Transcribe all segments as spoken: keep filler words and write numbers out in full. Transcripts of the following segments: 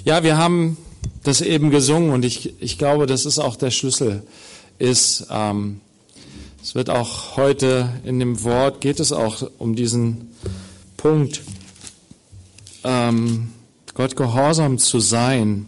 Ja, wir haben das eben gesungen und ich, ich glaube, das ist auch der Schlüssel. Ist, ähm, es wird auch heute in dem Wort, geht es auch um diesen Punkt, ähm, Gott gehorsam zu sein.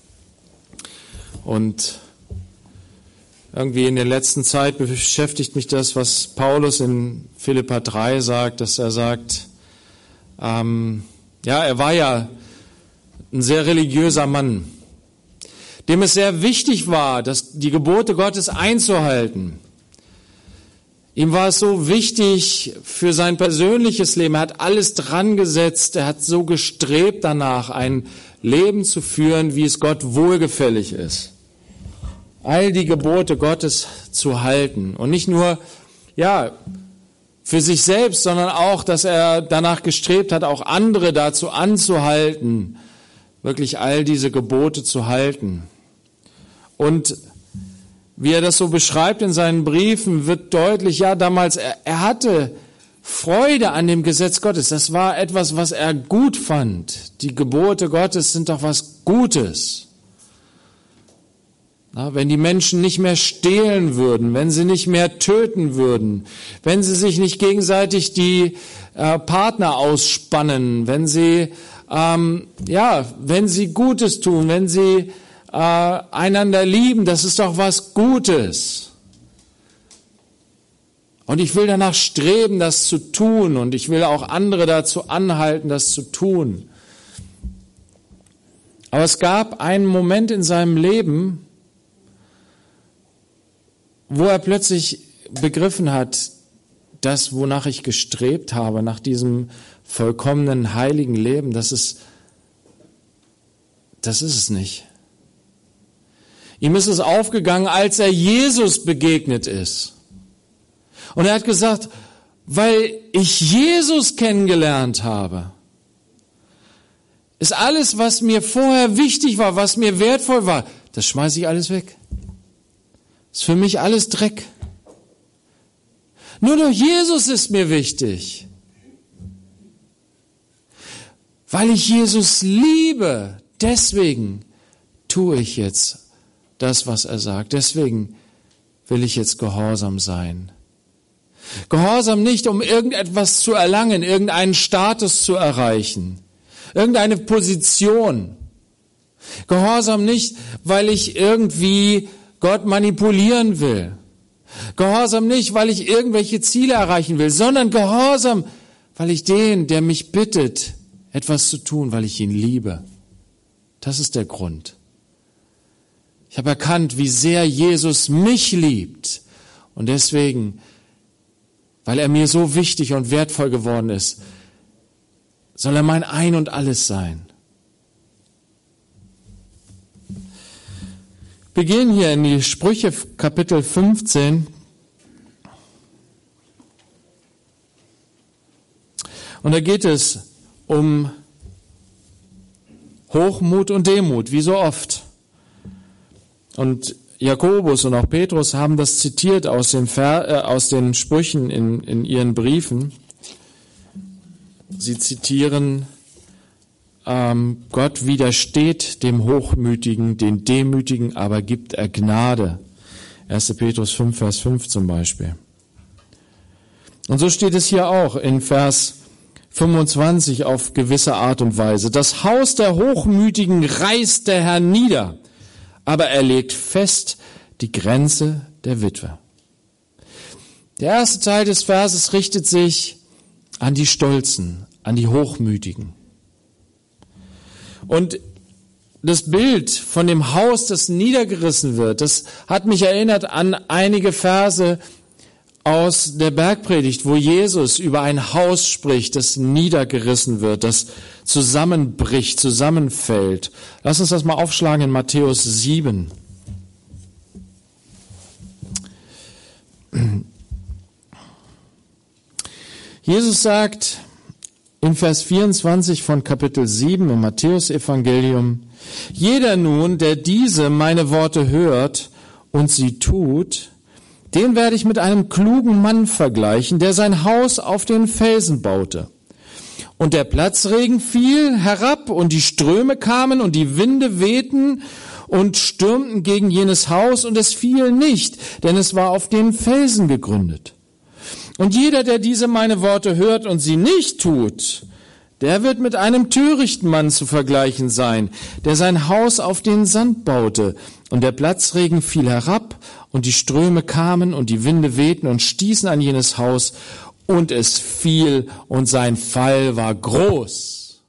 Und irgendwie in der letzten Zeit beschäftigt mich das, was Paulus in Philipper drei sagt, dass er sagt, ähm, ja, er war ja ein sehr religiöser Mann, dem es sehr wichtig war, dass die Gebote Gottes einzuhalten. Ihm war es so wichtig für sein persönliches Leben. Er hat alles dran gesetzt. Er hat so gestrebt danach, ein Leben zu führen, wie es Gott wohlgefällig ist. All die Gebote Gottes zu halten. Und nicht nur, ja, für sich selbst, sondern auch, dass er danach gestrebt hat, auch andere dazu anzuhalten, wirklich all diese Gebote zu halten. Und wie er das so beschreibt in seinen Briefen, wird deutlich, ja, damals, er, er hatte Freude an dem Gesetz Gottes. Das war etwas, was er gut fand. Die Gebote Gottes sind doch was Gutes. Na, wenn die Menschen nicht mehr stehlen würden, wenn sie nicht mehr töten würden, wenn sie sich nicht gegenseitig die äh, Partner ausspannen, wenn sie, ähm, ja, wenn sie Gutes tun, wenn sie äh, einander lieben, das ist doch was Gutes. Und ich will danach streben, das zu tun, und ich will auch andere dazu anhalten, das zu tun. Aber es gab einen Moment in seinem Leben, wo er plötzlich begriffen hat, das, wonach ich gestrebt habe, nach diesem vollkommenen, heiligen Leben, das ist, das ist es nicht. Ihm ist es aufgegangen, als er Jesus begegnet ist. Und er hat gesagt, weil ich Jesus kennengelernt habe, ist alles, was mir vorher wichtig war, was mir wertvoll war, das schmeiße ich alles weg. Ist für mich alles Dreck. Nur noch Jesus ist mir wichtig. Weil ich Jesus liebe, deswegen tue ich jetzt das, was er sagt. Deswegen will ich jetzt gehorsam sein. Gehorsam nicht, um irgendetwas zu erlangen, irgendeinen Status zu erreichen, irgendeine Position. Gehorsam nicht, weil ich irgendwie Gott manipulieren will. Gehorsam nicht, weil ich irgendwelche Ziele erreichen will, sondern Gehorsam, weil ich den, der mich bittet, etwas zu tun, weil ich ihn liebe. Das ist der Grund. Ich habe erkannt, wie sehr Jesus mich liebt. Und deswegen, weil er mir so wichtig und wertvoll geworden ist, soll er mein Ein und Alles sein. Wir gehen hier in die Sprüche Kapitel fünfzehn. Und da geht es um Hochmut und Demut, wie so oft. Und Jakobus und auch Petrus haben das zitiert aus den, Ver, äh, aus den Sprüchen in, in ihren Briefen. Sie zitieren, ähm, Gott widersteht dem Hochmütigen, den Demütigen, aber gibt er Gnade. erster Petrus fünf, Vers fünf zum Beispiel. Und so steht es hier auch in Vers fünfundzwanzig auf gewisse Art und Weise. Das Haus der Hochmütigen reißt der Herr nieder, aber er legt fest die Grenze der Witwe. Der erste Teil des Verses richtet sich an die Stolzen, an die Hochmütigen. Und das Bild von dem Haus, das niedergerissen wird, das hat mich erinnert an einige Verse aus der Bergpredigt, wo Jesus über ein Haus spricht, das niedergerissen wird, das zusammenbricht, zusammenfällt. Lass uns das mal aufschlagen in Matthäus sieben. Jesus sagt in Vers vierundzwanzig von Kapitel sieben im Matthäusevangelium: Jeder nun, der diese meine Worte hört und sie tut, den werde ich mit einem klugen Mann vergleichen, der sein Haus auf den Felsen baute. Und der Platzregen fiel herab und die Ströme kamen und die Winde wehten und stürmten gegen jenes Haus und es fiel nicht, denn es war auf den Felsen gegründet. Und jeder, der diese meine Worte hört und sie nicht tut, der wird mit einem törichten Mann zu vergleichen sein, der sein Haus auf den Sand baute. Und der Platzregen fiel herab und die Ströme kamen und die Winde wehten und stießen an jenes Haus und es fiel und sein Fall war groß.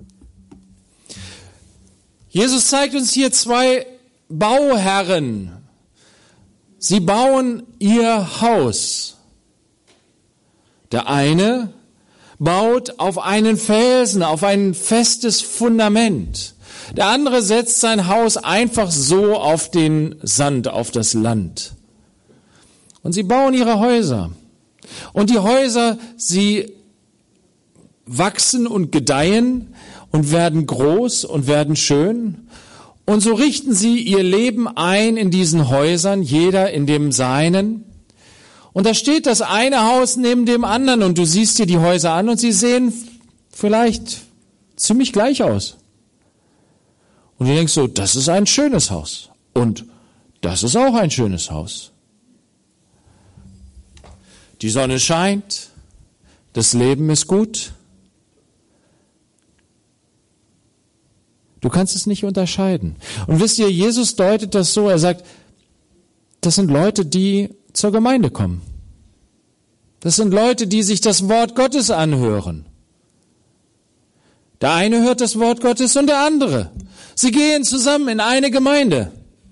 Jesus zeigt uns hier zwei Bauherren. Sie bauen ihr Haus. Der eine baut auf einen Felsen, auf ein festes Fundament. Der andere setzt sein Haus einfach so auf den Sand, auf das Land. Und sie bauen ihre Häuser. Und die Häuser, sie wachsen und gedeihen und werden groß und werden schön. Und so richten sie ihr Leben ein in diesen Häusern, jeder in dem Seinen. Und da steht das eine Haus neben dem anderen und du siehst dir die Häuser an und sie sehen vielleicht ziemlich gleich aus. Und du denkst so, das ist ein schönes Haus. Und das ist auch ein schönes Haus. Die Sonne scheint, das Leben ist gut. Du kannst es nicht unterscheiden. Und wisst ihr, Jesus deutet das so, er sagt, das sind Leute, die zur Gemeinde kommen. Das sind Leute, die sich das Wort Gottes anhören. Der eine hört das Wort Gottes und der andere. Sie gehen zusammen in eine Gemeinde.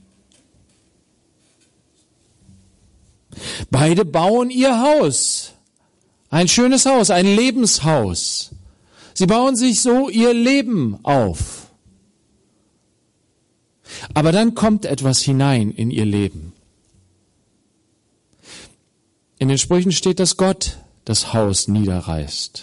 Beide bauen ihr Haus. Ein schönes Haus, ein Lebenshaus. Sie bauen sich so ihr Leben auf. Aber dann kommt etwas hinein in ihr Leben. In den Sprüchen steht, dass Gott das Haus niederreißt.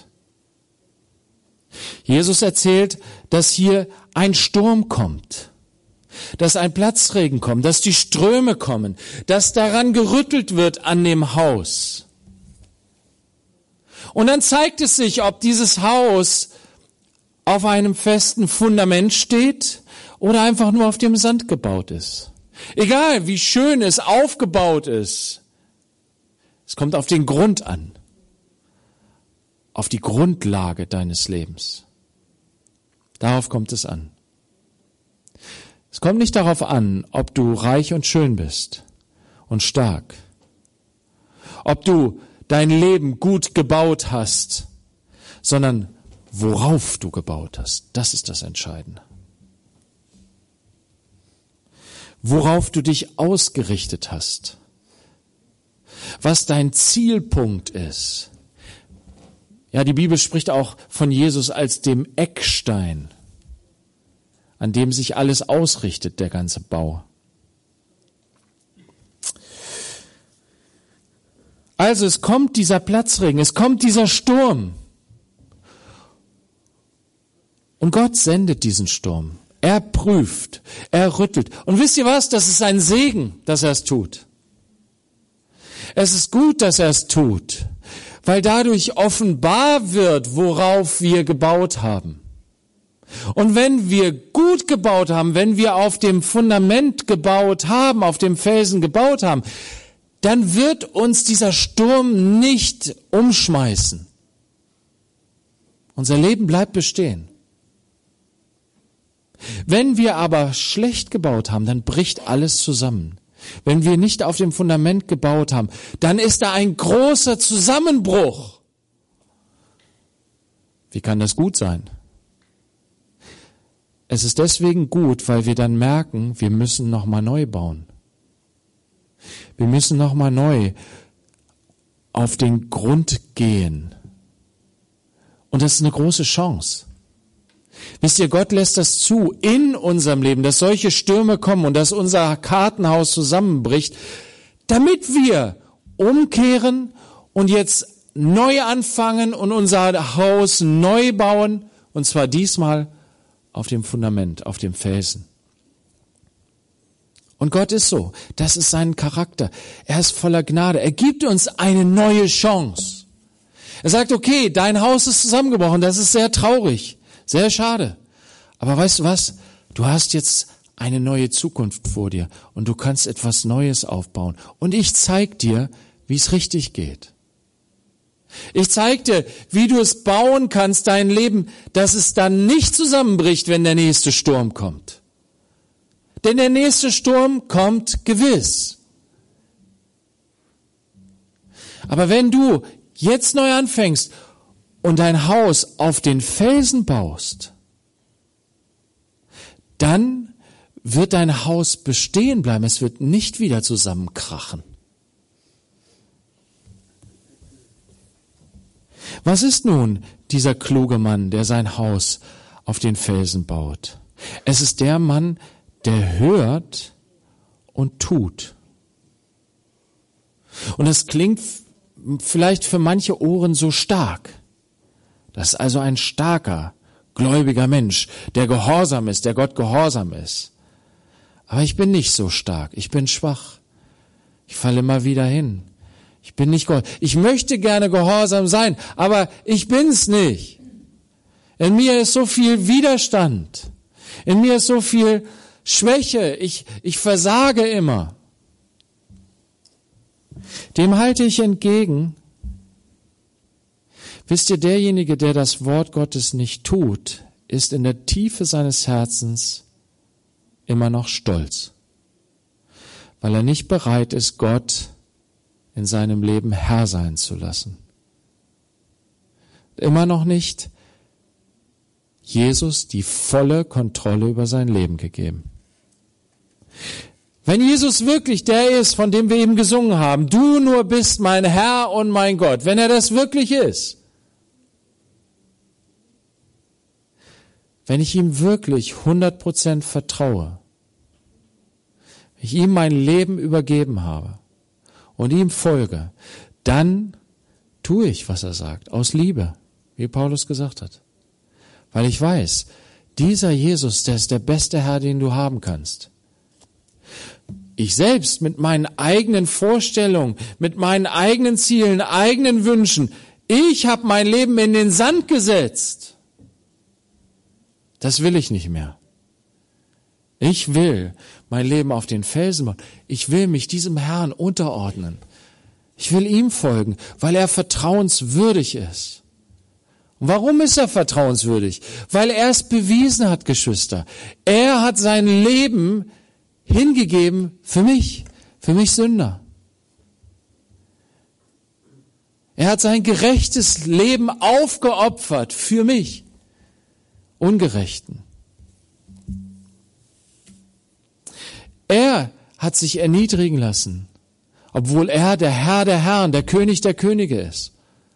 Jesus erzählt, dass hier ein Sturm kommt, dass ein Platzregen kommt, dass die Ströme kommen, dass daran gerüttelt wird an dem Haus. Und dann zeigt es sich, ob dieses Haus auf einem festen Fundament steht oder einfach nur auf dem Sand gebaut ist. Egal, wie schön es aufgebaut ist, es kommt auf den Grund an, auf die Grundlage deines Lebens. Darauf kommt es an. Es kommt nicht darauf an, ob du reich und schön bist und stark, ob du dein Leben gut gebaut hast, sondern worauf du gebaut hast. Das ist das Entscheidende. Worauf du dich ausgerichtet hast. Was dein Zielpunkt ist. Ja, die Bibel spricht auch von Jesus als dem Eckstein, an dem sich alles ausrichtet, der ganze Bau. Also es kommt dieser Platzregen, es kommt dieser Sturm. Und Gott sendet diesen Sturm. Er prüft, er rüttelt. Und wisst ihr was? Das ist ein Segen, dass er es tut. Es ist gut, dass er es tut, weil dadurch offenbar wird, worauf wir gebaut haben. Und wenn wir gut gebaut haben, wenn wir auf dem Fundament gebaut haben, auf dem Felsen gebaut haben, dann wird uns dieser Sturm nicht umschmeißen. Unser Leben bleibt bestehen. Wenn wir aber schlecht gebaut haben, dann bricht alles zusammen. Wenn wir nicht auf dem Fundament gebaut haben, dann ist da ein großer Zusammenbruch. Wie kann das gut sein? Es ist deswegen gut, weil wir dann merken, wir müssen nochmal neu bauen. Wir müssen nochmal neu auf den Grund gehen. Und das ist eine große Chance. Wisst ihr, Gott lässt das zu in unserem Leben, dass solche Stürme kommen und dass unser Kartenhaus zusammenbricht, damit wir umkehren und jetzt neu anfangen und unser Haus neu bauen, und zwar diesmal auf dem Fundament, auf dem Felsen. Und Gott ist so, das ist sein Charakter. Er ist voller Gnade. Er gibt uns eine neue Chance. Er sagt, okay, dein Haus ist zusammengebrochen, das ist sehr traurig, sehr schade. Aber weißt du was? Du hast jetzt eine neue Zukunft vor dir und du kannst etwas Neues aufbauen. Und ich zeig dir, wie es richtig geht. Ich zeig dir, wie du es bauen kannst, dein Leben, dass es dann nicht zusammenbricht, wenn der nächste Sturm kommt. Denn der nächste Sturm kommt gewiss. Aber wenn du jetzt neu anfängst und dein Haus auf den Felsen baust, dann wird dein Haus bestehen bleiben. Es wird nicht wieder zusammenkrachen. Was ist nun dieser kluge Mann, der sein Haus auf den Felsen baut? Es ist der Mann, der hört und tut. Und das klingt vielleicht für manche Ohren so stark. Das ist also ein starker, gläubiger Mensch, der gehorsam ist, der Gott gehorsam ist. Aber ich bin nicht so stark, ich bin schwach. Ich falle immer wieder hin. Ich bin nicht gehorsam. Ich möchte gerne gehorsam sein, aber ich bin's nicht. In mir ist so viel Widerstand. In mir ist so viel Schwäche. Ich, ich versage immer. Dem halte ich entgegen. Wisst ihr, derjenige, der das Wort Gottes nicht tut, ist in der Tiefe seines Herzens immer noch stolz, weil er nicht bereit ist, Gott in seinem Leben Herr sein zu lassen. Immer noch nicht Jesus die volle Kontrolle über sein Leben gegeben. Wenn Jesus wirklich der ist, von dem wir eben gesungen haben, du nur bist mein Herr und mein Gott, wenn er das wirklich ist, wenn ich ihm wirklich hundert Prozent vertraue, wenn ich ihm mein Leben übergeben habe und ihm folge, dann tue ich, was er sagt, aus Liebe, wie Paulus gesagt hat. Weil ich weiß, dieser Jesus, der ist der beste Herr, den du haben kannst. Ich selbst mit meinen eigenen Vorstellungen, mit meinen eigenen Zielen, eigenen Wünschen, ich habe mein Leben in den Sand gesetzt. Das will ich nicht mehr. Ich will mein Leben auf den Felsen bauen. Ich will mich diesem Herrn unterordnen. Ich will ihm folgen, weil er vertrauenswürdig ist. Und warum ist er vertrauenswürdig? Weil er es bewiesen hat, Geschwister. Er hat sein Leben hingegeben für mich, für mich Sünder. Er hat sein gerechtes Leben aufgeopfert für mich, Ungerechten. Er hat sich erniedrigen lassen, obwohl er der Herr der Herren, der König der Könige ist.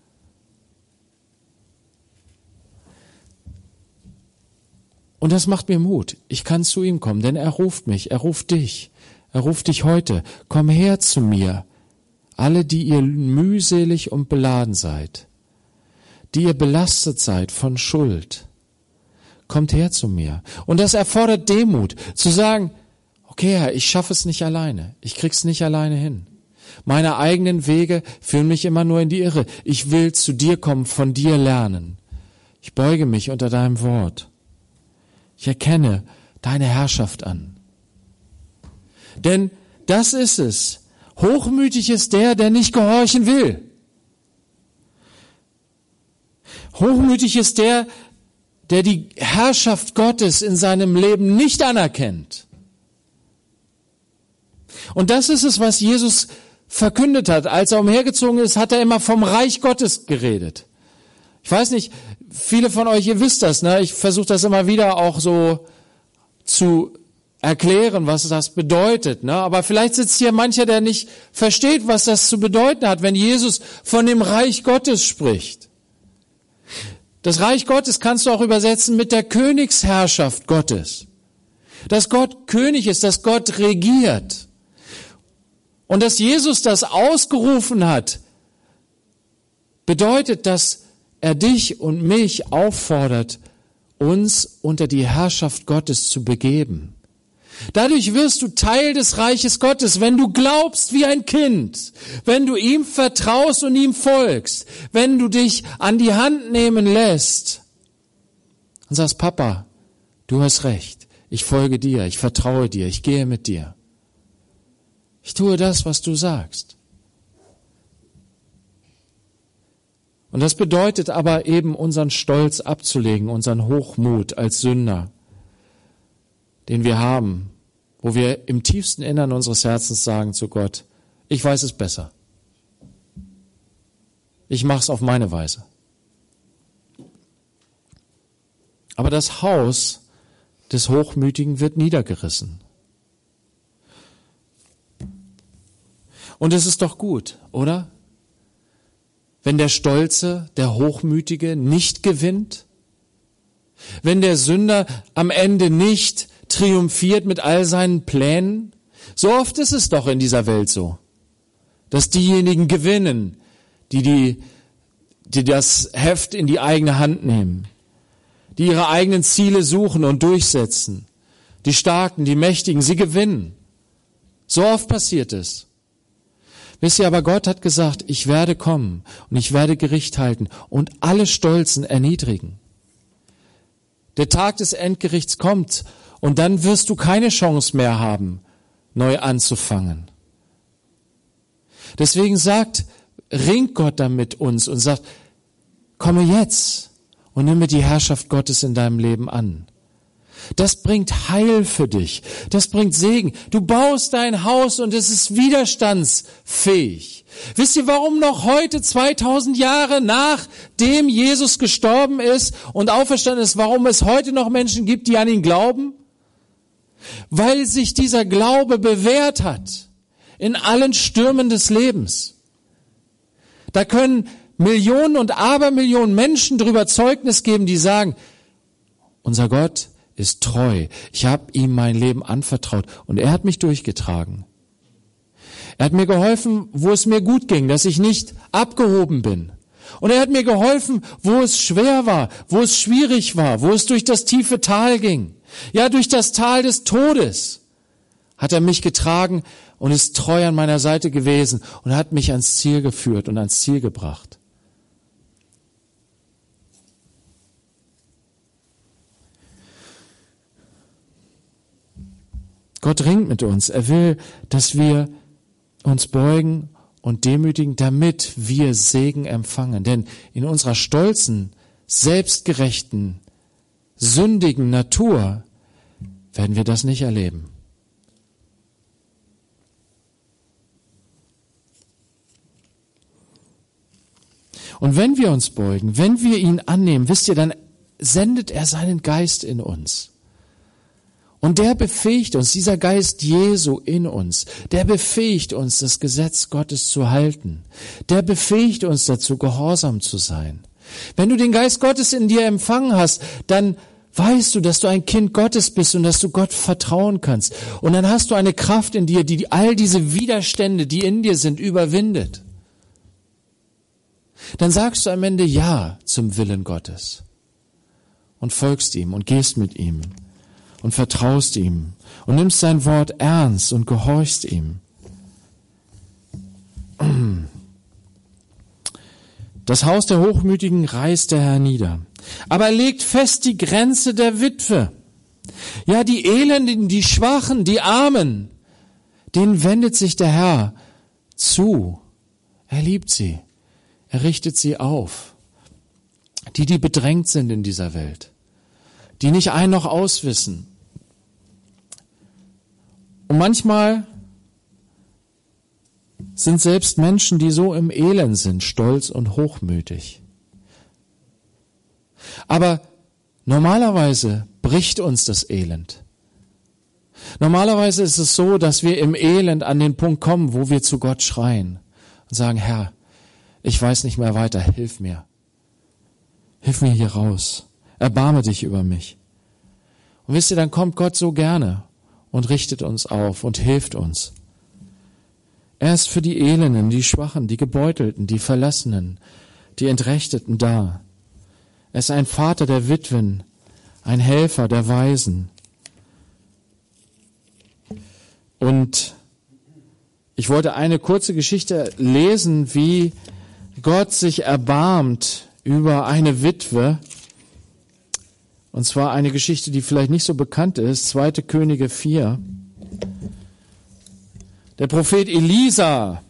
Und das macht mir Mut. Ich kann zu ihm kommen, denn er ruft mich, er ruft dich, er ruft dich heute. Komm her zu mir, alle, die ihr mühselig und beladen seid, die ihr belastet seid von Schuld. Kommt her zu mir. Und das erfordert Demut, zu sagen, okay, Herr, ich schaffe es nicht alleine. Ich krieg's nicht alleine hin. Meine eigenen Wege führen mich immer nur in die Irre. Ich will zu dir kommen, von dir lernen. Ich beuge mich unter deinem Wort. Ich erkenne deine Herrschaft an. Denn das ist es. Hochmütig ist der, der nicht gehorchen will. Hochmütig ist der, der die Herrschaft Gottes in seinem Leben nicht anerkennt. Und das ist es, was Jesus verkündet hat. Als er umhergezogen ist, hat er immer vom Reich Gottes geredet. Ich weiß nicht, viele von euch, ihr wisst das, ne? Ich versuche das immer wieder auch so zu erklären, was das bedeutet, ne? Aber vielleicht sitzt hier mancher, der nicht versteht, was das zu bedeuten hat, wenn Jesus von dem Reich Gottes spricht. Das Reich Gottes kannst du auch übersetzen mit der Königsherrschaft Gottes. Dass Gott König ist, dass Gott regiert. Und dass Jesus das ausgerufen hat, bedeutet, dass er dich und mich auffordert, uns unter die Herrschaft Gottes zu begeben. Dadurch wirst du Teil des Reiches Gottes, wenn du glaubst wie ein Kind, wenn du ihm vertraust und ihm folgst, wenn du dich an die Hand nehmen lässt und sagst, Papa, du hast recht, ich folge dir, ich vertraue dir, ich gehe mit dir. Ich tue das, was du sagst. Und das bedeutet aber eben, unseren Stolz abzulegen, unseren Hochmut als Sünder, den wir haben, wo wir im tiefsten Innern unseres Herzens sagen zu Gott, ich weiß es besser. Ich mache es auf meine Weise. Aber das Haus des Hochmütigen wird niedergerissen. Und es ist doch gut, oder? Wenn der Stolze, der Hochmütige nicht gewinnt, wenn der Sünder am Ende nicht triumphiert mit all seinen Plänen, so oft ist es doch in dieser Welt so, dass diejenigen gewinnen, die, die, die das Heft in die eigene Hand nehmen, die ihre eigenen Ziele suchen und durchsetzen, die Starken, die Mächtigen, sie gewinnen. So oft passiert es. Wisst ihr, aber Gott hat gesagt, ich werde kommen und ich werde Gericht halten und alle Stolzen erniedrigen. Der Tag des Endgerichts kommt und dann wirst du keine Chance mehr haben, neu anzufangen. Deswegen sagt, ringt Gott da mit uns und sagt, komme jetzt und nimm die Herrschaft Gottes in deinem Leben an. Das bringt Heil für dich. Das bringt Segen. Du baust dein Haus und es ist widerstandsfähig. Wisst ihr, warum noch heute, zweitausend Jahre nachdem Jesus gestorben ist und auferstanden ist, warum es heute noch Menschen gibt, die an ihn glauben? Weil sich dieser Glaube bewährt hat in allen Stürmen des Lebens. Da können Millionen und Abermillionen Menschen darüber Zeugnis geben, die sagen, unser Gott ist treu. Ich habe ihm mein Leben anvertraut und er hat mich durchgetragen. Er hat mir geholfen, wo es mir gut ging, dass ich nicht abgehoben bin. Und er hat mir geholfen, wo es schwer war, wo es schwierig war, wo es durch das tiefe Tal ging. Ja, durch das Tal des Todes hat er mich getragen und ist treu an meiner Seite gewesen und hat mich ans Ziel geführt und ans Ziel gebracht. Gott ringt mit uns. Er will, dass wir uns beugen und demütigen, damit wir Segen empfangen. Denn in unserer stolzen, selbstgerechten, sündigen Natur werden wir das nicht erleben. Und wenn wir uns beugen, wenn wir ihn annehmen, wisst ihr, dann sendet er seinen Geist in uns. Und der befähigt uns, dieser Geist Jesu in uns, der befähigt uns, das Gesetz Gottes zu halten. Der befähigt uns dazu, gehorsam zu sein. Wenn du den Geist Gottes in dir empfangen hast, dann weißt du, dass du ein Kind Gottes bist und dass du Gott vertrauen kannst. Und dann hast du eine Kraft in dir, die all diese Widerstände, die in dir sind, überwindet. Dann sagst du am Ende Ja zum Willen Gottes und folgst ihm und gehst mit ihm. Und vertraust ihm und nimmst sein Wort ernst und gehorchst ihm. Das Haus der Hochmütigen reißt der Herr nieder, aber er legt fest die Grenze der Witwe. Ja, die Elenden, die Schwachen, die Armen, denen wendet sich der Herr zu. Er liebt sie, er richtet sie auf. Die, die bedrängt sind in dieser Welt, die nicht ein noch auswissen. Und manchmal sind selbst Menschen, die so im Elend sind, stolz und hochmütig. Aber normalerweise bricht uns das Elend. Normalerweise ist es so, dass wir im Elend an den Punkt kommen, wo wir zu Gott schreien und sagen, Herr, ich weiß nicht mehr weiter, hilf mir. Hilf mir hier raus. Erbarme dich über mich. Und wisst ihr, dann kommt Gott so gerne und richtet uns auf und hilft uns. Er ist für die Elenden, die Schwachen, die Gebeutelten, die Verlassenen, die Entrechteten da. Er ist ein Vater der Witwen, ein Helfer der Waisen. Und ich wollte eine kurze Geschichte lesen, wie Gott sich erbarmt über eine Witwe. Und zwar eine Geschichte, die vielleicht nicht so bekannt ist, zweite Könige vier. Der Prophet Elisa,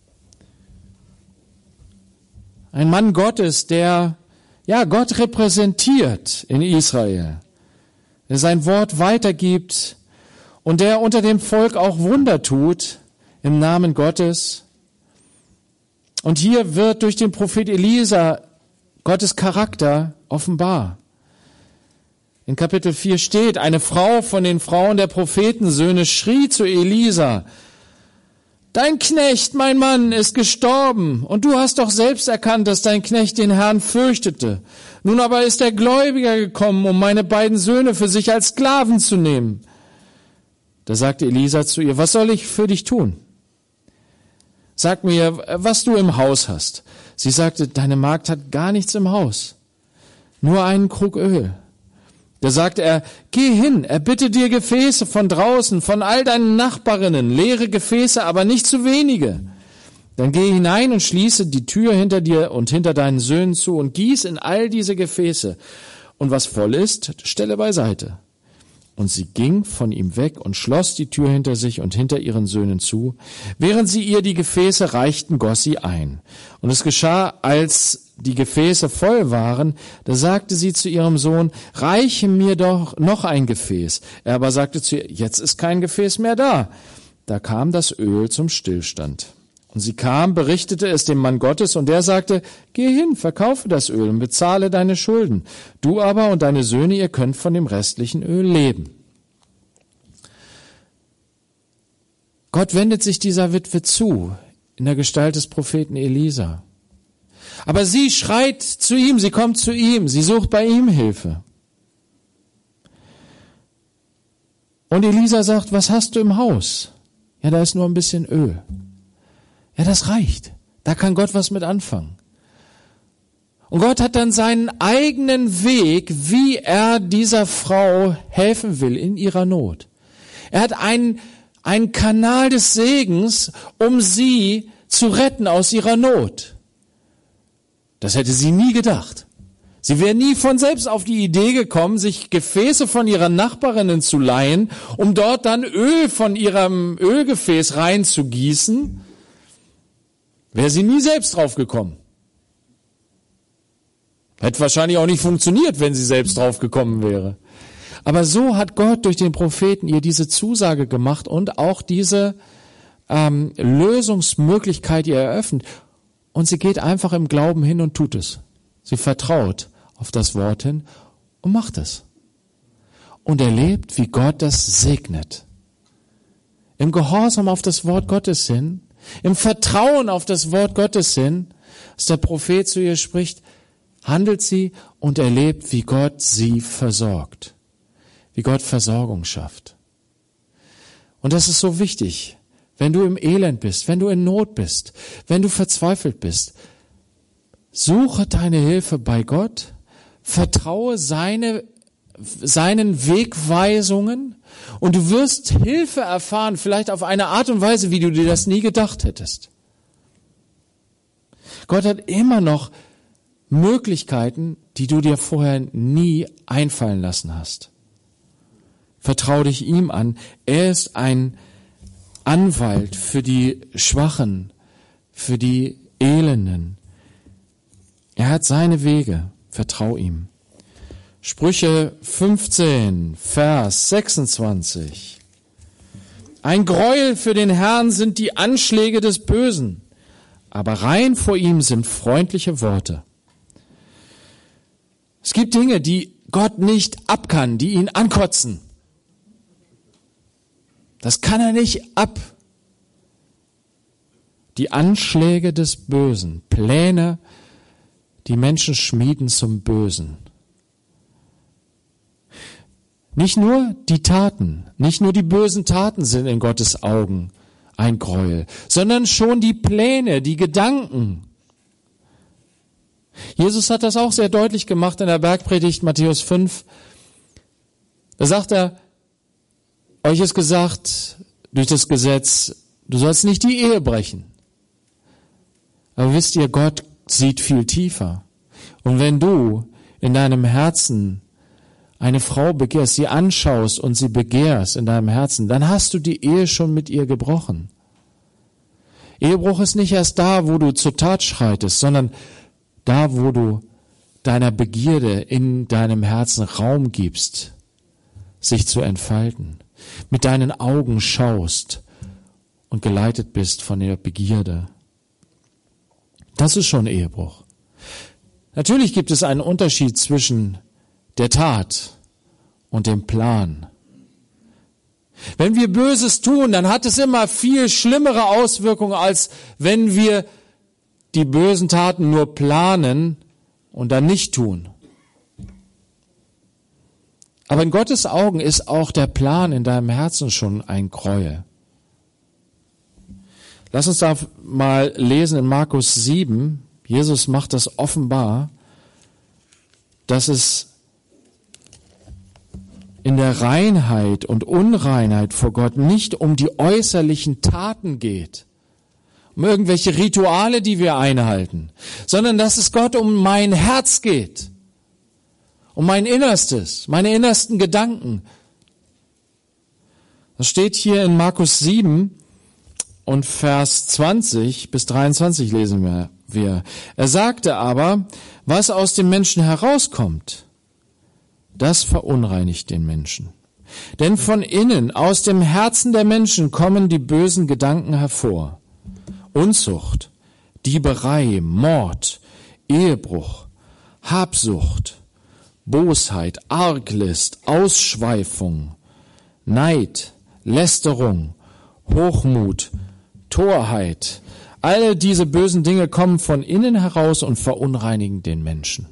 ein Mann Gottes, der ja Gott repräsentiert in Israel, der sein Wort weitergibt und der unter dem Volk auch Wunder tut im Namen Gottes. Und hier wird durch den Prophet Elisa Gottes Charakter offenbar. In Kapitel vier steht, eine Frau von den Frauen der Prophetensöhne schrie zu Elisa: Dein Knecht, mein Mann, ist gestorben, und du hast doch selbst erkannt, dass dein Knecht den Herrn fürchtete. Nun aber ist der Gläubiger gekommen, um meine beiden Söhne für sich als Sklaven zu nehmen. Da sagte Elisa zu ihr: Was soll ich für dich tun? Sag mir, was du im Haus hast. Sie sagte: Deine Magd hat gar nichts im Haus, nur einen Krug Öl. Da sagte er: Geh hin, erbitte dir Gefäße von draußen, von all deinen Nachbarinnen, leere Gefäße, aber nicht zu wenige. Dann geh hinein und schließe die Tür hinter dir und hinter deinen Söhnen zu und gieß in all diese Gefäße. Und was voll ist, stelle beiseite. Und sie ging von ihm weg und schloss die Tür hinter sich und hinter ihren Söhnen zu. Während sie ihr die Gefäße reichten, goss sie ein. Und es geschah, als die Gefäße voll waren, da sagte sie zu ihrem Sohn: Reiche mir doch noch ein Gefäß. Er aber sagte zu ihr: Jetzt ist kein Gefäß mehr da. Da kam das Öl zum Stillstand. Und sie kam, berichtete es dem Mann Gottes, und der sagte: Geh hin, verkaufe das Öl und bezahle deine Schulden. Du aber und deine Söhne, ihr könnt von dem restlichen Öl leben. Gott wendet sich dieser Witwe zu, in der Gestalt des Propheten Elisa. Aber sie schreit zu ihm, sie kommt zu ihm, sie sucht bei ihm Hilfe. Und Elisa sagt: Was hast du im Haus? Ja, da ist nur ein bisschen Öl. Ja, das reicht. Da kann Gott was mit anfangen. Und Gott hat dann seinen eigenen Weg, wie er dieser Frau helfen will in ihrer Not. Er hat einen, einen Kanal des Segens, um sie zu retten aus ihrer Not. Das hätte sie nie gedacht. Sie wäre nie von selbst auf die Idee gekommen, sich Gefäße von ihrer Nachbarinnen zu leihen, um dort dann Öl von ihrem Ölgefäß reinzugießen. Wäre sie nie selbst drauf gekommen. Hätte wahrscheinlich auch nicht funktioniert, wenn sie selbst drauf gekommen wäre. Aber so hat Gott durch den Propheten ihr diese Zusage gemacht und auch diese ähm, Lösungsmöglichkeit ihr eröffnet. Und sie geht einfach im Glauben hin und tut es. Sie vertraut auf das Wort hin und macht es. Und erlebt, wie Gott das segnet. Im Gehorsam auf das Wort Gottes hin, im Vertrauen auf das Wort Gottes hin, dass der Prophet zu ihr spricht, handelt sie und erlebt, wie Gott sie versorgt, wie Gott Versorgung schafft. Und das ist so wichtig, wenn du im Elend bist, wenn du in Not bist, wenn du verzweifelt bist. Suche deine Hilfe bei Gott, vertraue seine, seinen Wegweisungen und du wirst Hilfe erfahren, vielleicht auf eine Art und Weise, wie du dir das nie gedacht hättest. Gott hat immer noch Möglichkeiten, die du dir vorher nie einfallen lassen hast. Vertrau dich ihm an. Er ist ein Anwalt für die Schwachen, für die Elenden. Er hat seine Wege. Vertrau ihm. Sprüche fünfzehn, Vers sechsundzwanzig. Ein Gräuel für den Herrn sind die Anschläge des Bösen, aber rein vor ihm sind freundliche Worte. Es gibt Dinge, die Gott nicht ab kann, die ihn ankotzen. Das kann er nicht ab. Die Anschläge des Bösen, Pläne, die Menschen schmieden zum Bösen. Nicht nur die Taten, nicht nur die bösen Taten sind in Gottes Augen ein Gräuel, sondern schon die Pläne, die Gedanken. Jesus hat das auch sehr deutlich gemacht in der Bergpredigt Matthäus fünf. Da sagt er, euch ist gesagt, durch das Gesetz, du sollst nicht die Ehe brechen. Aber wisst ihr, Gott sieht viel tiefer. Und wenn du in deinem Herzen eine Frau begehrst, sie anschaust und sie begehrst in deinem Herzen, dann hast du die Ehe schon mit ihr gebrochen. Ehebruch ist nicht erst da, wo du zur Tat schreitest, sondern da, wo du deiner Begierde in deinem Herzen Raum gibst, sich zu entfalten, mit deinen Augen schaust und geleitet bist von der Begierde. Das ist schon Ehebruch. Natürlich gibt es einen Unterschied zwischen der Tat und dem Plan. Wenn wir Böses tun, dann hat es immer viel schlimmere Auswirkungen, als wenn wir die bösen Taten nur planen und dann nicht tun. Aber in Gottes Augen ist auch der Plan in deinem Herzen schon ein Gräuel. Lass uns da mal lesen in Markus sieben. Jesus macht das offenbar, dass es in der Reinheit und Unreinheit vor Gott nicht um die äußerlichen Taten geht, um irgendwelche Rituale, die wir einhalten, sondern dass es Gott um mein Herz geht, um mein Innerstes, meine innersten Gedanken. Das steht hier in Markus sieben und Vers zwanzig bis dreiundzwanzig lesen wir. wir. Er sagte aber, was aus dem Menschen herauskommt, das verunreinigt den Menschen. Denn von innen, aus dem Herzen der Menschen kommen die bösen Gedanken hervor. Unzucht, Dieberei, Mord, Ehebruch, Habsucht, Bosheit, Arglist, Ausschweifung, Neid, Lästerung, Hochmut, Torheit. Alle diese bösen Dinge kommen von innen heraus und verunreinigen den Menschen.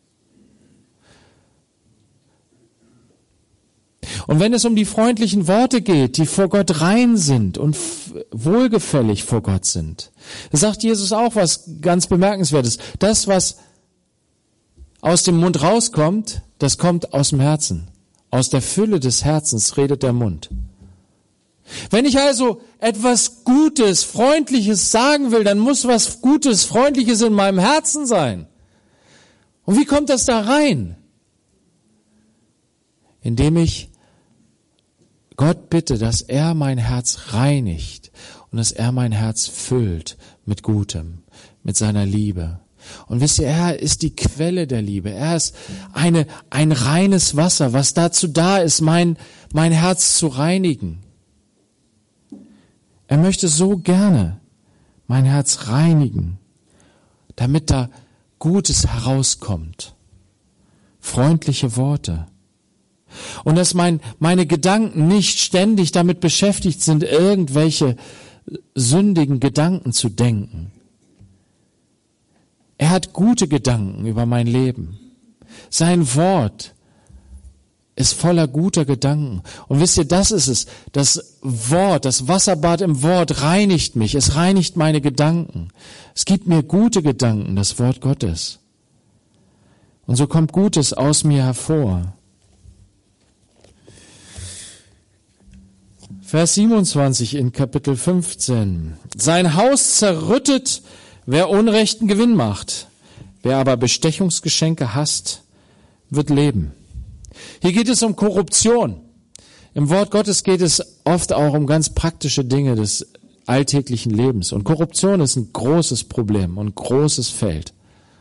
Und wenn es um die freundlichen Worte geht, die vor Gott rein sind und wohlgefällig vor Gott sind, sagt Jesus auch was ganz Bemerkenswertes. Das, was aus dem Mund rauskommt, das kommt aus dem Herzen. Aus der Fülle des Herzens redet der Mund. Wenn ich also etwas Gutes, Freundliches sagen will, dann muss was Gutes, Freundliches in meinem Herzen sein. Und wie kommt das da rein? Indem ich Gott bitte, dass er mein Herz reinigt und dass er mein Herz füllt mit Gutem, mit seiner Liebe. Und wisst ihr, er ist die Quelle der Liebe. Er ist eine, ein reines Wasser, was dazu da ist, mein, mein Herz zu reinigen. Er möchte so gerne mein Herz reinigen, damit da Gutes herauskommt. Freundliche Worte. Und dass mein, meine Gedanken nicht ständig damit beschäftigt sind, irgendwelche sündigen Gedanken zu denken. Er hat gute Gedanken über mein Leben. Sein Wort ist voller guter Gedanken. Und wisst ihr, das ist es. Das Wort, das Wasserbad im Wort reinigt mich. Es reinigt meine Gedanken. Es gibt mir gute Gedanken, das Wort Gottes. Und so kommt Gutes aus mir hervor. Vers siebenundzwanzig in Kapitel fünfzehn. Sein Haus zerrüttet, wer unrechten Gewinn macht. Wer aber Bestechungsgeschenke hasst, wird leben. Hier geht es um Korruption. Im Wort Gottes geht es oft auch um ganz praktische Dinge des alltäglichen Lebens. Und Korruption ist ein großes Problem und ein großes Feld.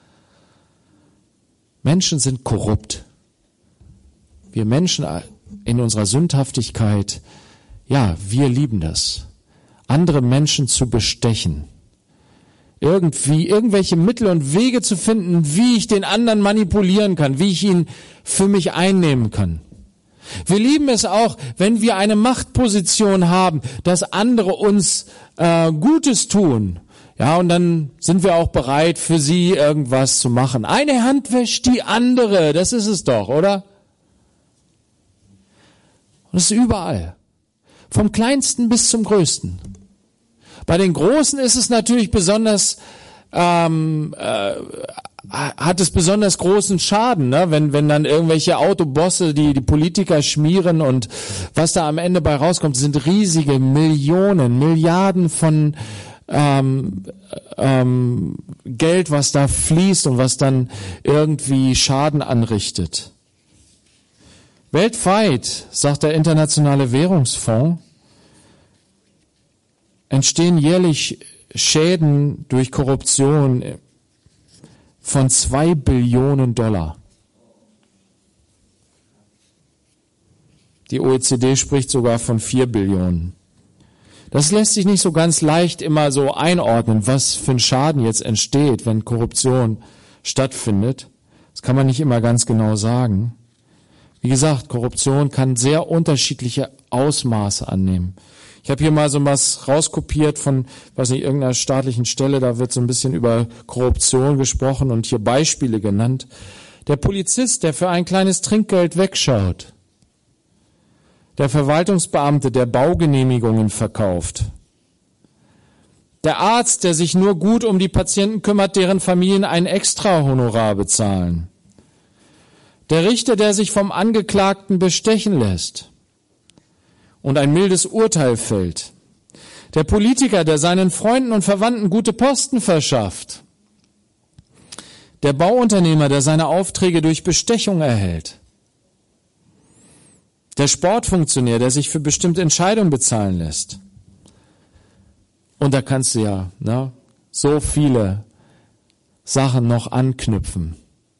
Menschen sind korrupt. Wir Menschen in unserer Sündhaftigkeit, ja, wir lieben das, andere Menschen zu bestechen. Irgendwie, irgendwelche Mittel und Wege zu finden, wie ich den anderen manipulieren kann, wie ich ihn für mich einnehmen kann. Wir lieben es auch, wenn wir eine Machtposition haben, dass andere uns äh, Gutes tun. Ja, und dann sind wir auch bereit, für sie irgendwas zu machen. Eine Hand wäscht die andere, das ist es doch, oder? Und das ist überall. Vom Kleinsten bis zum Größten. Bei den Großen ist es natürlich besonders ähm, äh, hat es besonders großen Schaden, ne? wenn wenn dann irgendwelche Autobosse die die Politiker schmieren und was da am Ende bei rauskommt, sind riesige Millionen, Milliarden von ähm, ähm, Geld, was da fließt und was dann irgendwie Schaden anrichtet. Weltweit, sagt der Internationale Währungsfonds, entstehen jährlich Schäden durch Korruption von zwei Billionen Dollar. Die O E C D spricht sogar von vier Billionen. Das lässt sich nicht so ganz leicht immer so einordnen, was für ein Schaden jetzt entsteht, wenn Korruption stattfindet. Das kann man nicht immer ganz genau sagen. Wie gesagt, Korruption kann sehr unterschiedliche Ausmaße annehmen. Ich habe hier mal so was rauskopiert von, weiß nicht, irgendeiner staatlichen Stelle, da wird so ein bisschen über Korruption gesprochen und hier Beispiele genannt. Der Polizist, der für ein kleines Trinkgeld wegschaut. Der Verwaltungsbeamte, der Baugenehmigungen verkauft. Der Arzt, der sich nur gut um die Patienten kümmert, deren Familien ein Extrahonorar bezahlen. Der Richter, der sich vom Angeklagten bestechen lässt und ein mildes Urteil fällt. Der Politiker, der seinen Freunden und Verwandten gute Posten verschafft. Der Bauunternehmer, der seine Aufträge durch Bestechung erhält. Der Sportfunktionär, der sich für bestimmte Entscheidungen bezahlen lässt. Und da kannst du ja ne, so viele Sachen noch anknüpfen.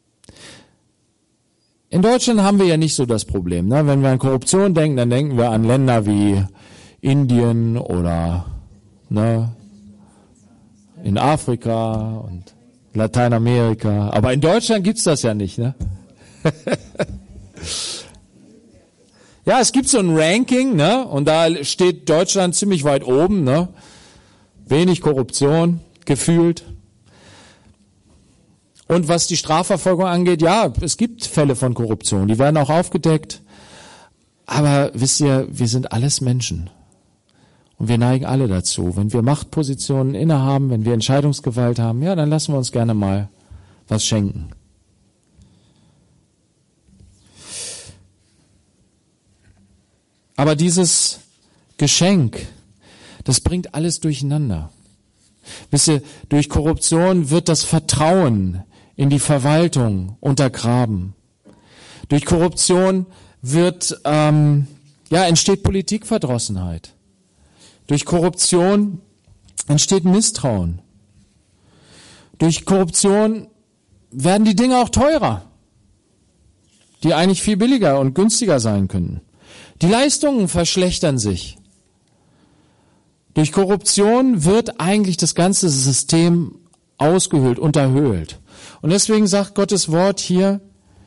In Deutschland haben wir ja nicht so das Problem. Ne? Wenn wir an Korruption denken, dann denken wir an Länder wie Indien oder ne, in Afrika und Lateinamerika. Aber in Deutschland gibt's das ja nicht. Ne? Ja, es gibt so ein Ranking, ne? Und da steht Deutschland ziemlich weit oben. Ne? Wenig Korruption, gefühlt. Und was die Strafverfolgung angeht, ja, es gibt Fälle von Korruption, die werden auch aufgedeckt. Aber wisst ihr, wir sind alles Menschen. Und wir neigen alle dazu. Wenn wir Machtpositionen innehaben, wenn wir Entscheidungsgewalt haben, ja, dann lassen wir uns gerne mal was schenken. Aber dieses Geschenk, das bringt alles durcheinander. Wisst ihr, durch Korruption wird das Vertrauen in die Verwaltung untergraben. Durch Korruption wird, ähm, ja, entsteht Politikverdrossenheit. Durch Korruption entsteht Misstrauen. Durch Korruption werden die Dinge auch teurer, die eigentlich viel billiger und günstiger sein könnten. Die Leistungen verschlechtern sich. Durch Korruption wird eigentlich das ganze System ausgehöhlt, unterhöhlt. Und deswegen sagt Gottes Wort hier,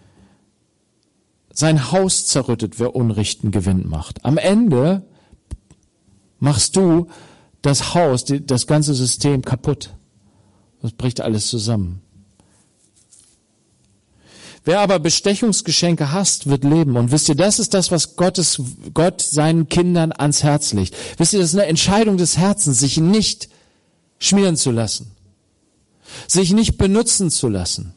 sein Haus zerrüttet, wer Unrechten Gewinn macht. Am Ende machst du das Haus, das ganze System kaputt. Das bricht alles zusammen. Wer aber Bestechungsgeschenke hasst, wird leben. Und wisst ihr, das ist das, was Gottes, Gott seinen Kindern ans Herz legt. Wisst ihr, das ist eine Entscheidung des Herzens, sich nicht schmieren zu lassen. Sich nicht benutzen zu lassen.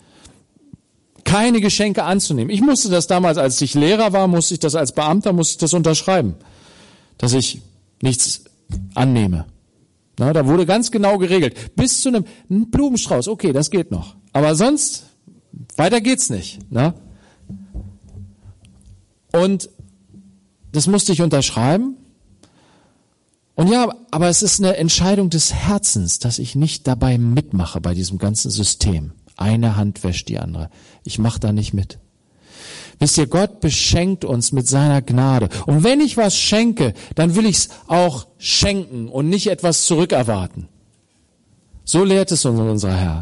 Keine Geschenke anzunehmen. Ich musste das damals, als ich Lehrer war, musste ich das als Beamter, musste ich das unterschreiben. Dass ich nichts annehme. Na, da wurde ganz genau geregelt. Bis zu einem Blumenstrauß, okay, das geht noch. Aber sonst, weiter geht's nicht. Ne? Und das musste ich unterschreiben. Und ja, aber es ist eine Entscheidung des Herzens, dass ich nicht dabei mitmache bei diesem ganzen System. Eine Hand wäscht die andere. Ich mache da nicht mit. Wisst ihr, Gott beschenkt uns mit seiner Gnade. Und wenn ich was schenke, dann will ich es auch schenken und nicht etwas zurückerwarten. So lehrt es uns unser Herr.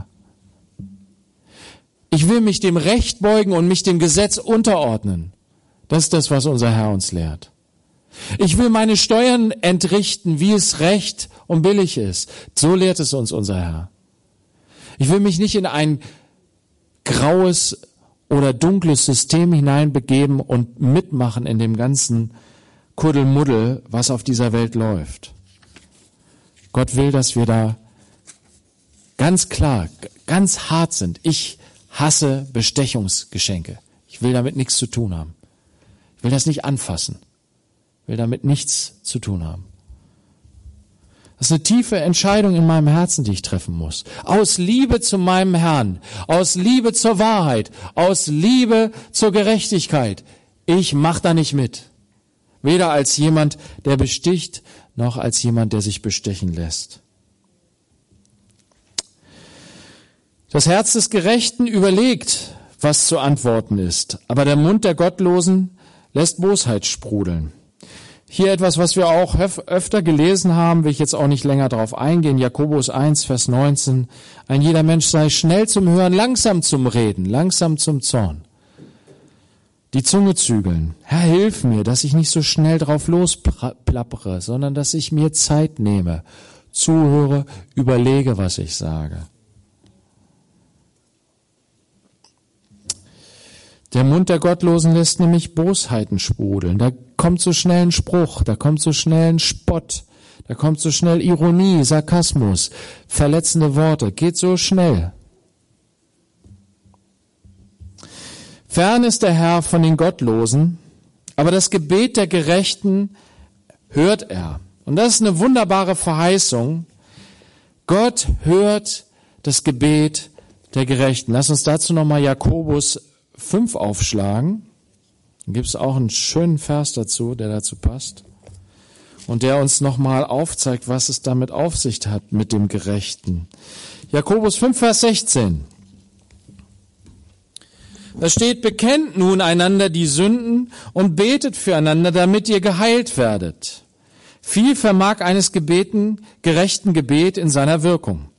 Ich will mich dem Recht beugen und mich dem Gesetz unterordnen. Das ist das, was unser Herr uns lehrt. Ich will meine Steuern entrichten, wie es recht und billig ist. So lehrt es uns unser Herr. Ich will mich nicht in ein graues oder dunkles System hineinbegeben und mitmachen in dem ganzen Kuddelmuddel, was auf dieser Welt läuft. Gott will, dass wir da ganz klar, ganz hart sind. Ich hasse Bestechungsgeschenke. Ich will damit nichts zu tun haben. Ich will das nicht anfassen. Ich will damit nichts zu tun haben. Das ist eine tiefe Entscheidung in meinem Herzen, die ich treffen muss. Aus Liebe zu meinem Herrn, aus Liebe zur Wahrheit, aus Liebe zur Gerechtigkeit. Ich mach da nicht mit. Weder als jemand, der besticht, noch als jemand, der sich bestechen lässt. Das Herz des Gerechten überlegt, was zu antworten ist, aber der Mund der Gottlosen lässt Bosheit sprudeln. Hier etwas, was wir auch öfter gelesen haben, will ich jetzt auch nicht länger darauf eingehen. Jakobus eins, Vers neunzehn. Ein jeder Mensch sei schnell zum Hören, langsam zum Reden, langsam zum Zorn. Die Zunge zügeln. Herr, hilf mir, dass ich nicht so schnell drauf losplappere, sondern dass ich mir Zeit nehme, zuhöre, überlege, was ich sage. Der Mund der Gottlosen lässt nämlich Bosheiten sprudeln. Da kommt so schnell ein Spruch, da kommt so schnell ein Spott, da kommt so schnell Ironie, Sarkasmus, verletzende Worte. Geht so schnell. Fern ist der Herr von den Gottlosen, aber das Gebet der Gerechten hört er. Und das ist eine wunderbare Verheißung. Gott hört das Gebet der Gerechten. Lass uns dazu nochmal Jakobus fünf aufschlagen. Dann gibt es auch einen schönen Vers dazu, der dazu passt. Und der uns nochmal aufzeigt, was es damit auf sich hat mit dem Gerechten. Jakobus fünf, Vers sechzehn. Da steht, bekennt nun einander die Sünden und betet füreinander, damit ihr geheilt werdet. Viel vermag eines Gebeten, gerechten Gebet in seiner Wirkung.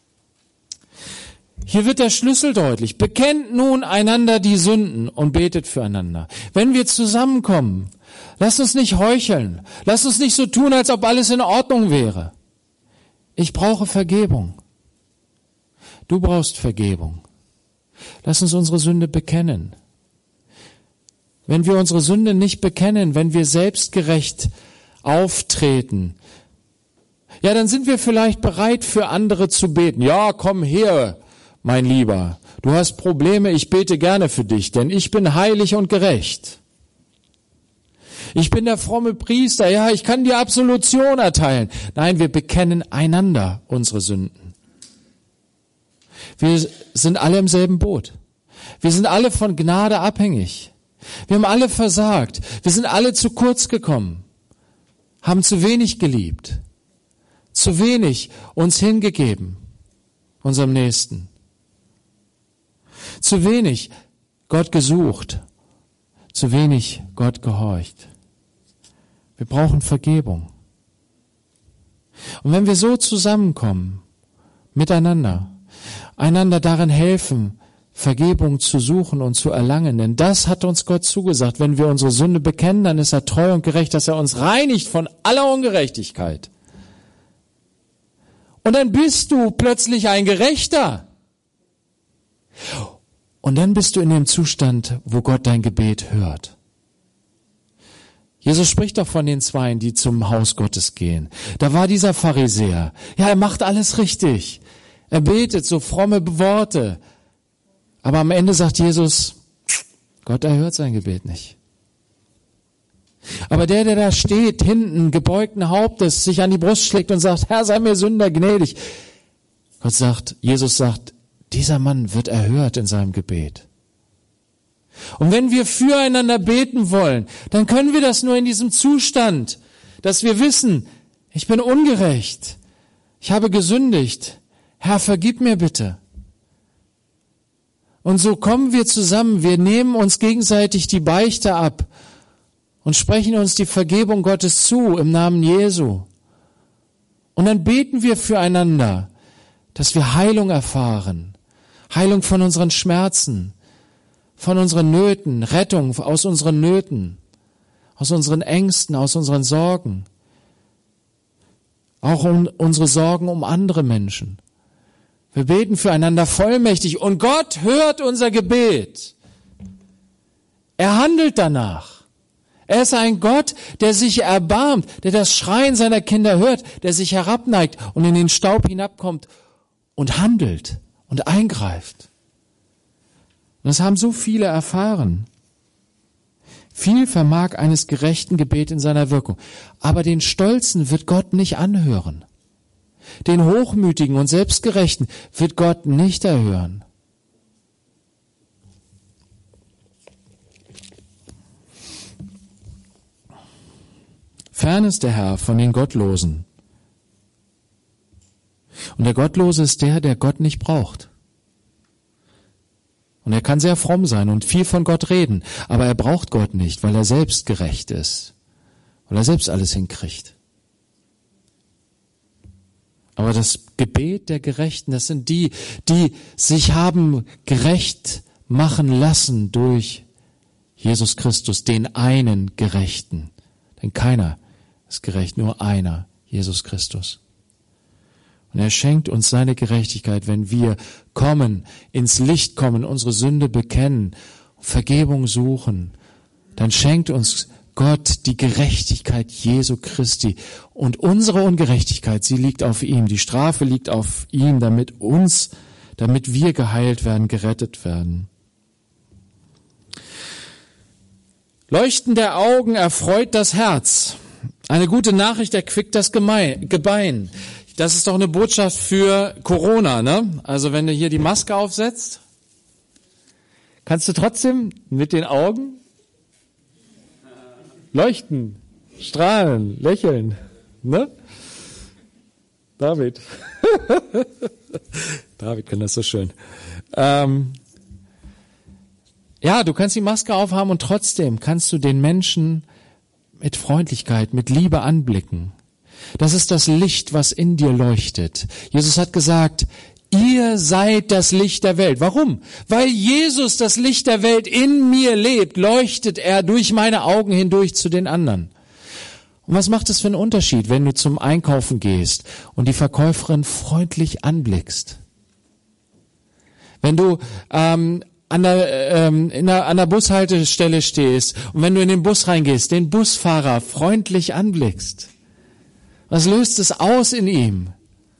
Hier wird der Schlüssel deutlich. Bekennt nun einander die Sünden und betet füreinander. Wenn wir zusammenkommen, lasst uns nicht heucheln. Lasst uns nicht so tun, als ob alles in Ordnung wäre. Ich brauche Vergebung. Du brauchst Vergebung. Lass uns unsere Sünde bekennen. Wenn wir unsere Sünde nicht bekennen, wenn wir selbstgerecht auftreten, ja, dann sind wir vielleicht bereit, für andere zu beten. Ja, komm her, mein Lieber. Du hast Probleme, ich bete gerne für dich, denn ich bin heilig und gerecht. Ich bin der fromme Priester, ja, ich kann dir Absolution erteilen. Nein, wir bekennen einander unsere Sünden. Wir sind alle im selben Boot. Wir sind alle von Gnade abhängig. Wir haben alle versagt. Wir sind alle zu kurz gekommen, haben zu wenig geliebt, zu wenig uns hingegeben, unserem Nächsten. Zu wenig Gott gesucht, zu wenig Gott gehorcht. Wir brauchen Vergebung. Und wenn wir so zusammenkommen, miteinander, einander darin helfen, Vergebung zu suchen und zu erlangen. Denn das hat uns Gott zugesagt. Wenn wir unsere Sünde bekennen, dann ist er treu und gerecht, dass er uns reinigt von aller Ungerechtigkeit. Und dann bist du plötzlich ein Gerechter. Und dann bist du in dem Zustand, wo Gott dein Gebet hört. Jesus spricht doch von den Zweien, die zum Haus Gottes gehen. Da war dieser Pharisäer. Ja, er macht alles richtig. Er betet so fromme Worte. Aber am Ende sagt Jesus, Gott erhört sein Gebet nicht. Aber der, der da steht, hinten, gebeugten Hauptes, sich an die Brust schlägt und sagt, Herr, sei mir Sünder gnädig. Gott sagt, Jesus sagt, dieser Mann wird erhört in seinem Gebet. Und wenn wir füreinander beten wollen, dann können wir das nur in diesem Zustand, dass wir wissen, ich bin ungerecht, ich habe gesündigt, Herr, vergib mir bitte. Und so kommen wir zusammen, wir nehmen uns gegenseitig die Beichte ab und sprechen uns die Vergebung Gottes zu im Namen Jesu. Und dann beten wir füreinander, dass wir Heilung erfahren, Heilung von unseren Schmerzen, von unseren Nöten, Rettung aus unseren Nöten, aus unseren Ängsten, aus unseren Sorgen, auch um unsere Sorgen um andere Menschen. Wir beten füreinander vollmächtig und Gott hört unser Gebet. Er handelt danach. Er ist ein Gott, der sich erbarmt, der das Schreien seiner Kinder hört, der sich herabneigt und in den Staub hinabkommt und handelt und eingreift. Und das haben so viele erfahren. Viel vermag eines gerechten Gebet in seiner Wirkung. Aber den Stolzen wird Gott nicht anhören. Den Hochmütigen und Selbstgerechten wird Gott nicht erhören. Fern ist der Herr von den Gottlosen. Und der Gottlose ist der, der Gott nicht braucht. Und er kann sehr fromm sein und viel von Gott reden, aber er braucht Gott nicht, weil er selbst gerecht ist, weil er selbst alles hinkriegt. Aber das Gebet der Gerechten, das sind die, die sich haben gerecht machen lassen durch Jesus Christus, den einen Gerechten. Denn keiner ist gerecht, nur einer, Jesus Christus. Und er schenkt uns seine Gerechtigkeit, wenn wir kommen, ins Licht kommen, unsere Sünde bekennen, Vergebung suchen. Dann schenkt uns Gott die Gerechtigkeit Jesu Christi. Und unsere Ungerechtigkeit, sie liegt auf ihm. Die Strafe liegt auf ihm, damit uns, damit wir geheilt werden, gerettet werden. Leuchten der Augen erfreut das Herz. Eine gute Nachricht erquickt das Gebein. Das ist doch eine Botschaft für Corona, ne? Also wenn du hier die Maske aufsetzt, kannst du trotzdem mit den Augen leuchten, strahlen, lächeln, ne? David. David kann das so schön. Ähm, ja, du kannst die Maske aufhaben und trotzdem kannst du den Menschen mit Freundlichkeit, mit Liebe anblicken. Das ist das Licht, was in dir leuchtet. Jesus hat gesagt, ihr seid das Licht der Welt. Warum? Weil Jesus das Licht der Welt in mir lebt, leuchtet er durch meine Augen hindurch zu den anderen. Und was macht es für einen Unterschied, wenn du zum Einkaufen gehst und die Verkäuferin freundlich anblickst? Wenn du ähm, an der, ähm, in der, an der Bushaltestelle stehst und wenn du in den Bus reingehst, den Busfahrer freundlich anblickst. Was löst es aus in ihm?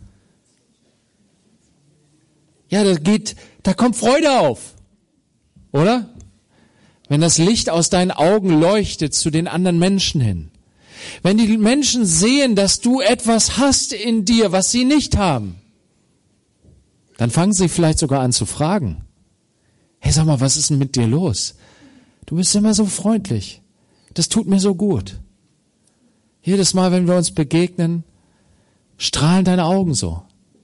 Ja, da geht, da kommt Freude auf. Oder? Wenn das Licht aus deinen Augen leuchtet zu den anderen Menschen hin. Wenn die Menschen sehen, dass du etwas hast in dir, was sie nicht haben, dann fangen sie vielleicht sogar an zu fragen. Hey, sag mal, was ist denn mit dir los? Du bist immer so freundlich. Das tut mir so gut. Jedes Mal, wenn wir uns begegnen, strahlen deine Augen so.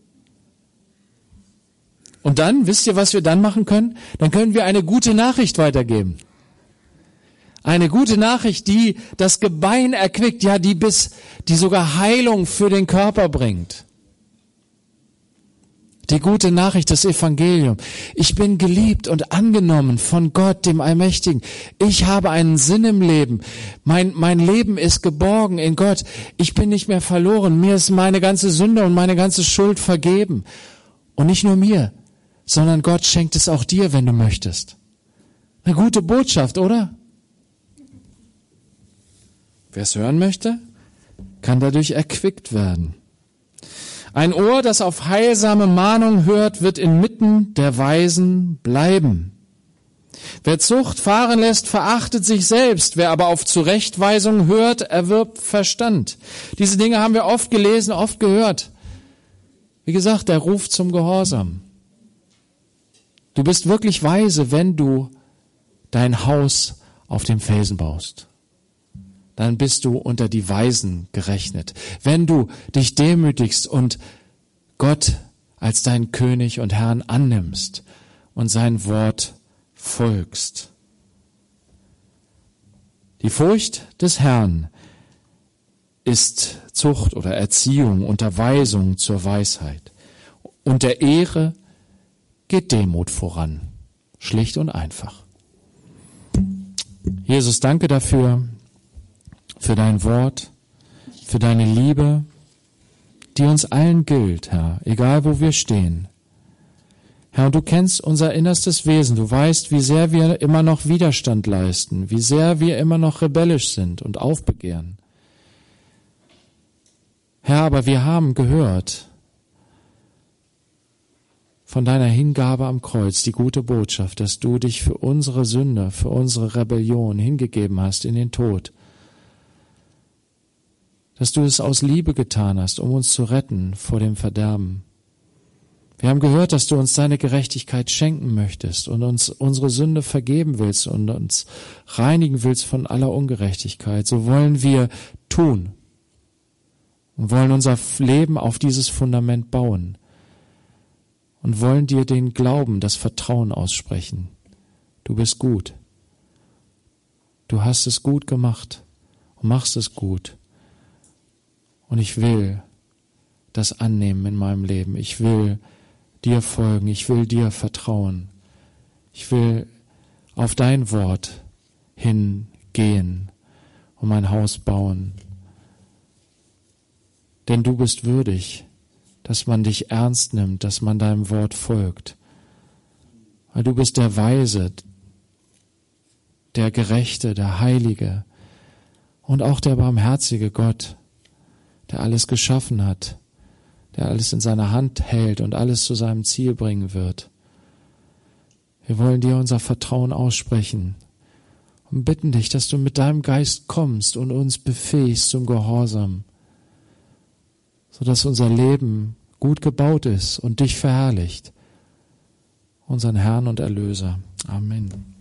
Und dann, wisst ihr, was wir dann machen können? Dann können wir eine gute Nachricht weitergeben. Eine gute Nachricht, die das Gebein erquickt, ja, die bis, die sogar Heilung für den Körper bringt. Die gute Nachricht des Evangeliums. Ich bin geliebt und angenommen von Gott, dem Allmächtigen. Ich habe einen Sinn im Leben. Mein, mein Leben ist geborgen in Gott. Ich bin nicht mehr verloren. Mir ist meine ganze Sünde und meine ganze Schuld vergeben. Und nicht nur mir, sondern Gott schenkt es auch dir, wenn du möchtest. Eine gute Botschaft, oder? Wer es hören möchte, kann dadurch erquickt werden. Ein Ohr, das auf heilsame Mahnung hört, wird inmitten der Weisen bleiben. Wer Zucht fahren lässt, verachtet sich selbst. Wer aber auf Zurechtweisung hört, erwirbt Verstand. Diese Dinge haben wir oft gelesen, oft gehört. Wie gesagt, der Ruf zum Gehorsam. Du bist wirklich weise, wenn du dein Haus auf dem Felsen baust. Dann bist du unter die Weisen gerechnet. Wenn du dich demütigst und Gott als deinen König und Herrn annimmst und sein Wort folgst. Die Furcht des Herrn ist Zucht oder Erziehung, Unterweisung zur Weisheit. Und der Ehre geht Demut voran. Schlicht und einfach. Jesus, danke dafür, für dein Wort, für deine Liebe, die uns allen gilt, Herr, egal wo wir stehen. Herr, du kennst unser innerstes Wesen, du weißt, wie sehr wir immer noch Widerstand leisten, wie sehr wir immer noch rebellisch sind und aufbegehren. Herr, aber wir haben gehört, von deiner Hingabe am Kreuz, die gute Botschaft, dass du dich für unsere Sünde, für unsere Rebellion hingegeben hast in den Tod. Dass du es aus Liebe getan hast, um uns zu retten vor dem Verderben. Wir haben gehört, dass du uns deine Gerechtigkeit schenken möchtest und uns unsere Sünde vergeben willst und uns reinigen willst von aller Ungerechtigkeit. So wollen wir tun und wollen unser Leben auf dieses Fundament bauen und wollen dir den Glauben, das Vertrauen aussprechen. Du bist gut. Du hast es gut gemacht und machst es gut. Und ich will das annehmen in meinem Leben. Ich will dir folgen, ich will dir vertrauen. Ich will auf dein Wort hingehen und mein Haus bauen. Denn du bist würdig, dass man dich ernst nimmt, dass man deinem Wort folgt. Weil du bist der Weise, der Gerechte, der Heilige und auch der barmherzige Gott, der alles geschaffen hat, der alles in seiner Hand hält und alles zu seinem Ziel bringen wird. Wir wollen dir unser Vertrauen aussprechen und bitten dich, dass du mit deinem Geist kommst und uns befähigst zum Gehorsam, sodass unser Leben gut gebaut ist und dich verherrlicht, unseren Herrn und Erlöser. Amen.